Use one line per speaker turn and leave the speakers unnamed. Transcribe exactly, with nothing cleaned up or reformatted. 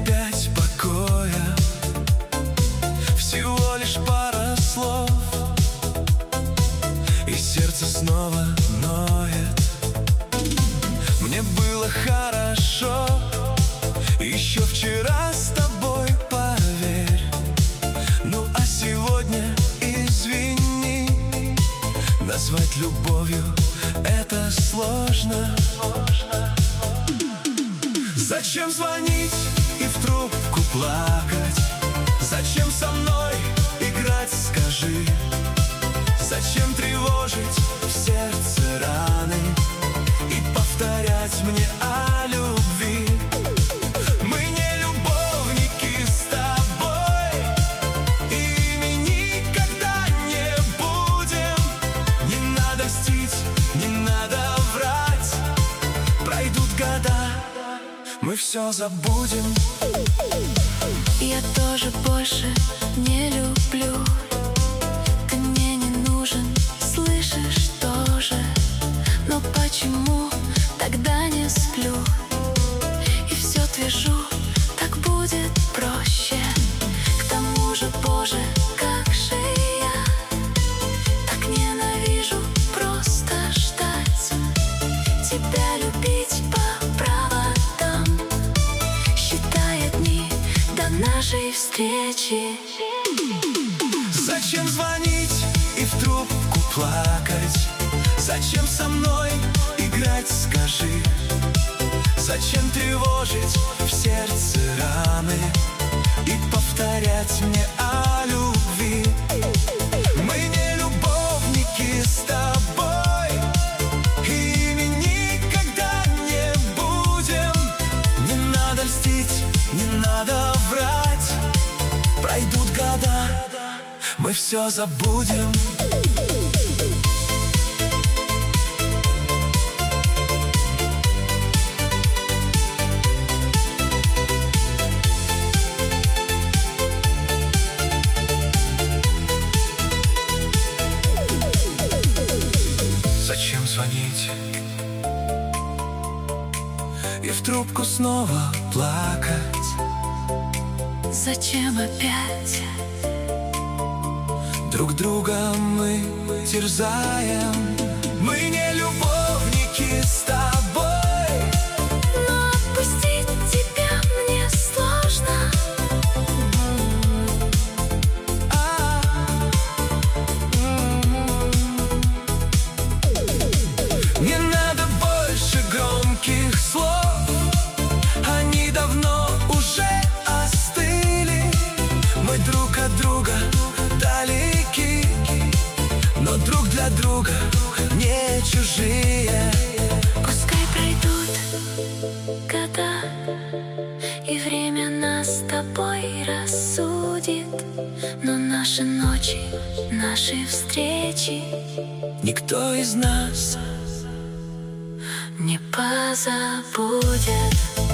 опять покоя, всего лишь пара слов, и сердце снова ноет. Мне было хорошо еще вчера с тобой, поверь. Ну а сегодня, извини, назвать любовью это сложно. Зачем звонить и в трубку плакать? Зачем со мной играть, скажи? Зачем тревожить в сердце раны и повторять мне о любви? Мы не любовники с тобой, ими никогда не будем. Не надо льстить, не надо врать. Пройдут года, мы все забудем.
Я тоже больше не люблю. Ты мне не нужен, слышишь тоже. Но почему тогда не сплю? И все твержу, так будет проще. К тому же, Боже, как же я так ненавижу просто ждать, тебя любить по проводам, считая дни до нашей встречи.
Зачем звонить и в трубку плакать? Зачем со мной играть, скажи? Зачем тревожить в сердце раны и повторять мне о любви? Мы не любовники с тобой, ими никогда не будем. Не надо льстить, не надо врать. Пройдут года, мы все забудем. Зачем звонить и в трубку снова плакать?
Зачем опять
друг друга мы терзаем? Мы не любовники с тобой,
но отпустить тебя мне сложно.
Не надо больше громких слов, они давно уже остыли. Мы друг от друга далеки, но друг для друга не чужие.
Пускай пройдут года, и время нас с тобой рассудит, но наши ночи, наши встречи
Никто из нас
не позабудет.